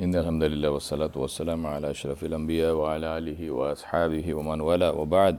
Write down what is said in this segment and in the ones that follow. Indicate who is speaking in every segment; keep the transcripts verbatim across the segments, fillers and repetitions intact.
Speaker 1: إن الحمد لله والصلاة والسلام على أشرف الأنبياء وعلى آله وأصحابه ومن والاه وبعد.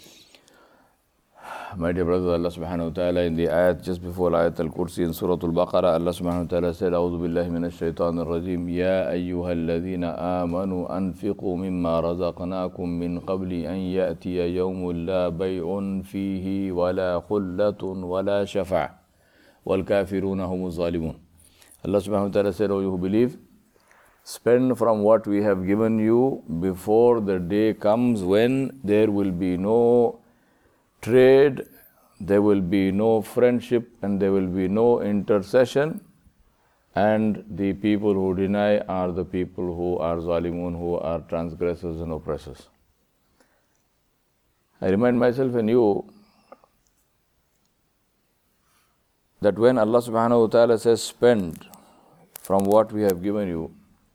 Speaker 1: My dear brothers, Allah subhanahu wa ta'ala in the ayat just before ayat al-Kursi in Surah al-Baqarah, Allah subhanahu wa ta'ala said, أعوذ بالله من الشيطان الرجيم يا أيها الذين آمنوا أنفقوا مما رزقناكم من قبل أن يأتي يوم لا بيع فيه ولا خلة ولا شفع والكافرون هم الظالمون. Allah subhanahu wa ta'ala said, O you who believe, spend from what we have given you before the day comes when there will be no trade, there will be no friendship, and there will be no intercession, and the people who deny are the people who are zalimun, who are transgressors and oppressors. I remind myself and you that when Allah subhanahu wa ta'ala says spend from what we have given you,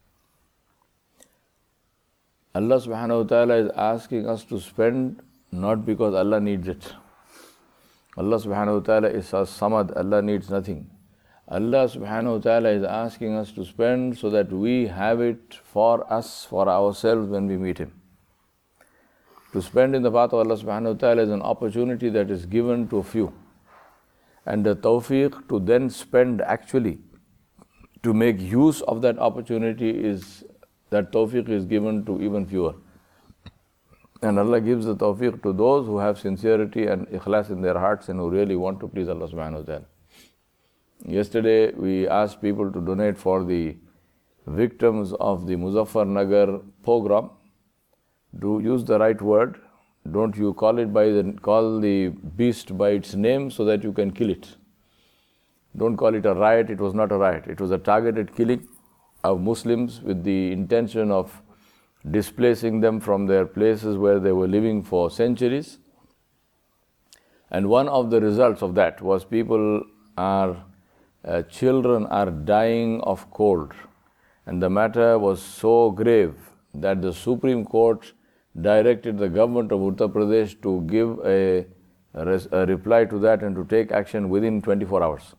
Speaker 1: Allah subhanahu wa ta'ala is asking us to spend not because Allah needs it. Allah subhanahu wa ta'ala is as-samad, Allah needs nothing. Allah subhanahu wa ta'ala is asking us to spend so that we have it for us, for ourselves when we meet Him. To spend in the path of Allah subhanahu wa ta'ala is an opportunity that is given to a few. And the tawfiq to then spend actually, to make use of that opportunity is, that tawfiq is given to even fewer. And Allah gives the tawfiq to those who have sincerity and ikhlas in their hearts and who really want to please Allah subhanahu wa ta'ala. Yesterday we asked people to donate for the victims of the Muzaffarnagar pogrom. Do use the right word. Don't you call it by the, call the beast by its name so that you can kill it. Don't call it a riot. It was not a riot. It was a targeted killing of Muslims with the intention of displacing them from their places where they were living for centuries. And one of the results of that was people are, uh, children are dying of cold. And the matter was so grave that the Supreme Court directed the government of Uttar Pradesh to give a, a, res, a reply to that and to take action within twenty-four hours.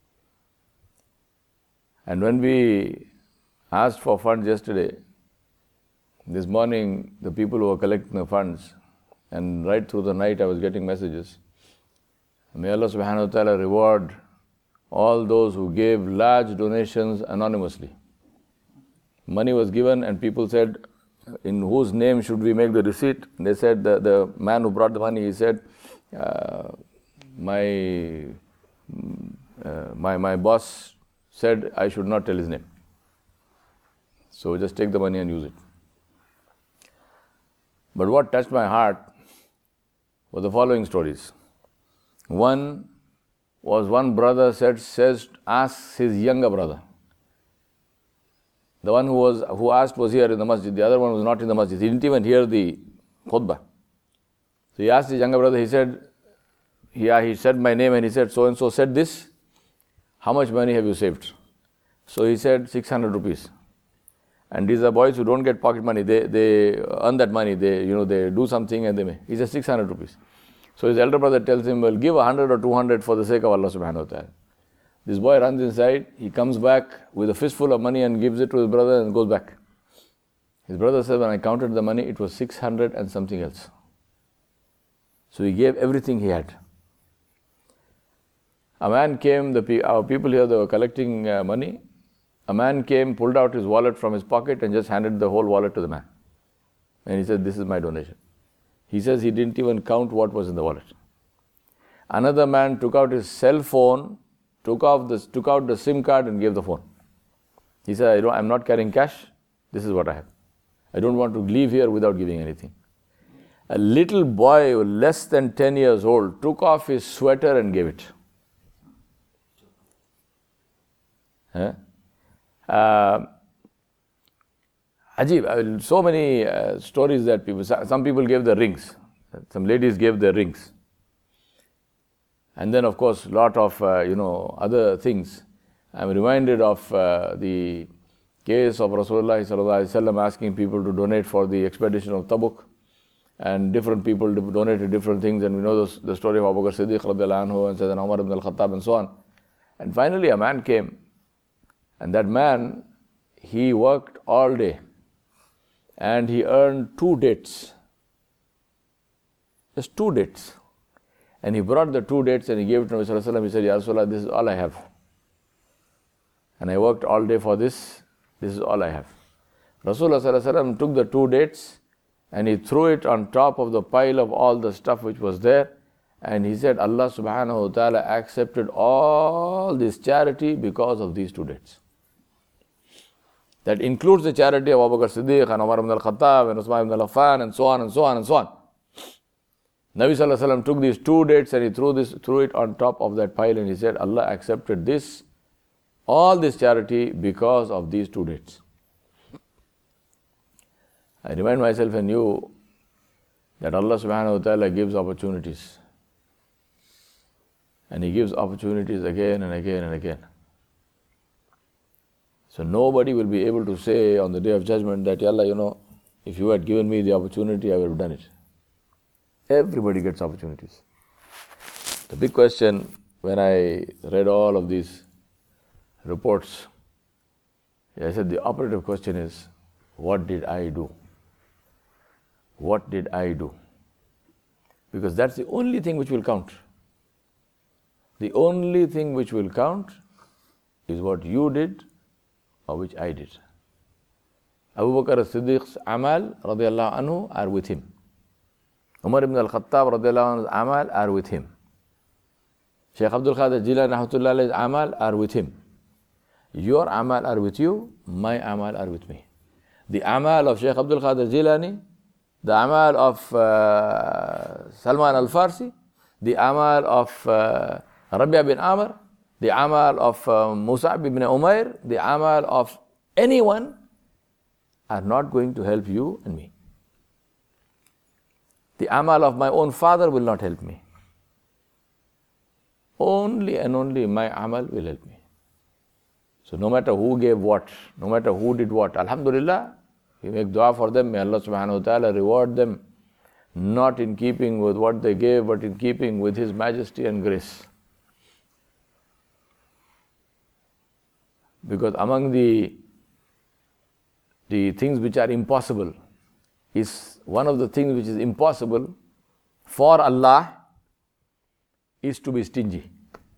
Speaker 1: And when we asked for funds yesterday, this morning, the people who were collecting the funds, and right through the night I was getting messages. May Allah subhanahu wa ta'ala reward all those who gave large donations anonymously. Money was given and people said, in whose name should we make the receipt? They said, the, the man who brought the money, he said, uh, my, uh, my, my boss said I should not tell his name. So just take the money and use it. But what touched my heart were the following stories. One was one brother said, says, asks his younger brother. The one who was who asked was here in the masjid, the other one was not in the masjid. He didn't even hear the khutbah. So he asked his younger brother, he said, yeah, he said my name and he said, so and so said this. How much money have you saved? So he said, six hundred rupees. And these are boys who don't get pocket money. They they earn that money. They you know they do something and they may. He says six hundred rupees. So his elder brother tells him, well, give a hundred or two hundred for the sake of Allah subhanahu wa ta'ala. This boy runs inside. He comes back with a fistful of money and gives it to his brother and goes back. His brother says, when I counted the money, it was six hundred and something else. So he gave everything he had. A man came. The our people here, they were collecting uh, money. A man came, pulled out his wallet from his pocket and just handed the whole wallet to the man. And he said, this is my donation. He says he didn't even count what was in the wallet. Another man took out his cell phone, took, off the, took out the SIM card and gave the phone. He said, I don't, I'm not carrying cash. This is what I have. I don't want to leave here without giving anything. A little boy, less than ten years old, took off his sweater and gave it. Huh? Uh, Ajib, I mean, so many uh, stories that people, some people gave their rings, some ladies gave their rings. And then of course, lot of, uh, you know, other things. I'm reminded of uh, the case of Rasulullah sallallahu alaihi wasallam asking people to donate for the expedition of Tabuk. And different people donated different things. And we know the, the story of Abu Bakr Siddiq radiallahu anhu and Sayyidina Umar ibn al-Khattab and so on. And finally a man came. And that man, he worked all day and he earned two dates. Just two dates. And he brought the two dates and he gave it to Nabi Sallallahu Alaihi Wasallam. He said, Ya Rasulullah, this is all I have. And I worked all day for this. This is all I have. Rasulullah Sallallahu Alaihi Wasallam took the two dates and he threw it on top of the pile of all the stuff which was there. And he said, Allah subhanahu wa ta'ala accepted all this charity because of these two dates. That includes the charity of Abu Bakr Siddiq and Umar ibn al-Khattab and Usman ibn al-Affan and so on and so on and so on. Nabi Sallallahu Alaihi Wasallam took these two dates and he threw, this, threw it on top of that pile and he said, Allah accepted this, all this charity because of these two dates. I remind myself and you that Allah subhanahu wa ta'ala gives opportunities. And He gives opportunities again and again and again. So nobody will be able to say on the Day of Judgment that, Ya Allah, you know, if you had given me the opportunity, I would have done it. Everybody gets opportunities. The big question, when I read all of these reports, I said the operative question is, what did I do? What did I do? Because that's the only thing which will count. The only thing which will count is what you did or which I did. Abu Bakr as-Siddiq's amal radiallahu anhu are with him. Umar ibn al-Khattab radiallahu anhu's amal are with him. Shaykh Abdul Qadir Jilani rahmatullah alayhi's amal are with him. Your amal are with you, my amal are with me. The amal of Shaykh Abdul Qadir Jilani, the amal of uh, Salman al-Farsi, the amal of uh, Rabi'a bin Amr, the amal of uh, Mus'ab ibn Umair, the amal of anyone are not going to help you and me. The amal of my own father will not help me. Only and only my amal will help me. So no matter who gave what, no matter who did what, alhamdulillah, we make dua for them. May Allah subhanahu wa ta'ala reward them, not in keeping with what they gave, but in keeping with His majesty and grace. Because among the, the things which are impossible is one of the things which is impossible for Allah is to be stingy.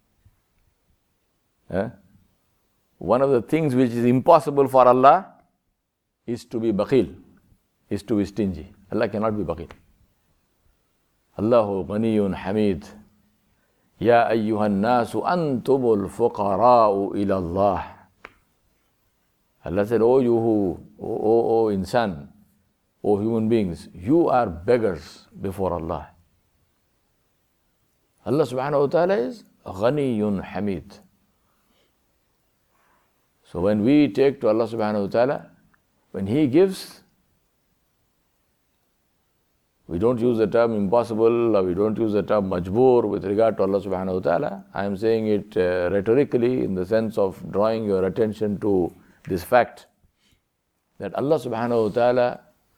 Speaker 1: Eh? One of the things which is impossible for Allah is to be bakhil, is to be stingy. Allah cannot be bakhil. Allahu ghaniyun hamid. Ya ayyuhan nasu antumul fuqara'u ila Allah. Allah said, oh you who, oh, oh, oh insan, oh human beings, you are beggars before Allah. Allah subhanahu wa ta'ala is ghaniyun hamid. So when we take to Allah subhanahu wa ta'ala, when He gives, we don't use the term impossible or we don't use the term majboor with regard to Allah subhanahu wa ta'ala. I am saying it uh, rhetorically in the sense of drawing your attention to this fact that Allah subhanahu wa ta'ala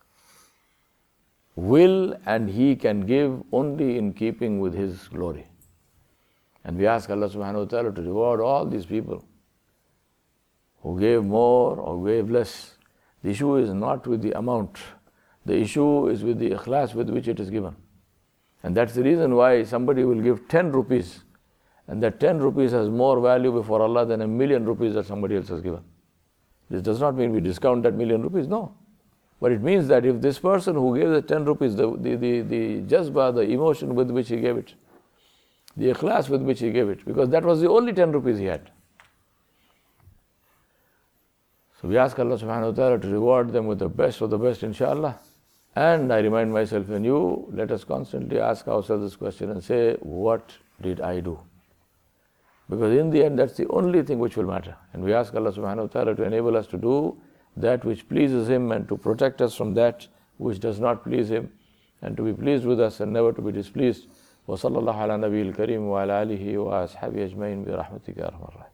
Speaker 1: will and He can give only in keeping with His glory. And we ask Allah subhanahu wa ta'ala to reward all these people who gave more or gave less. The issue is not with the amount. The issue is with the ikhlas with which it is given. And that's the reason why somebody will give ten rupees and that ten rupees has more value before Allah than a million rupees that somebody else has given. This does not mean we discount that million rupees, no. But it means that if this person who gave the ten rupees, the, the, the, the jazba, the emotion with which he gave it, the ikhlas with which he gave it, because that was the only ten rupees he had. So we ask Allah subhanahu wa ta'ala to reward them with the best of the best, inshallah. And I remind myself and you, let us constantly ask ourselves this question and say, what did I do? Because in the end, that's the only thing which will matter. And we ask Allah subhanahu wa ta'ala to enable us to do that which pleases Him and to protect us from that which does not please Him, and to be pleased with us and never to be displeased. Wa sallallahu ala nabiyil kareem wa ala alihi wa ashabihi ajmain bi rahmatika ya arhamar rahimin.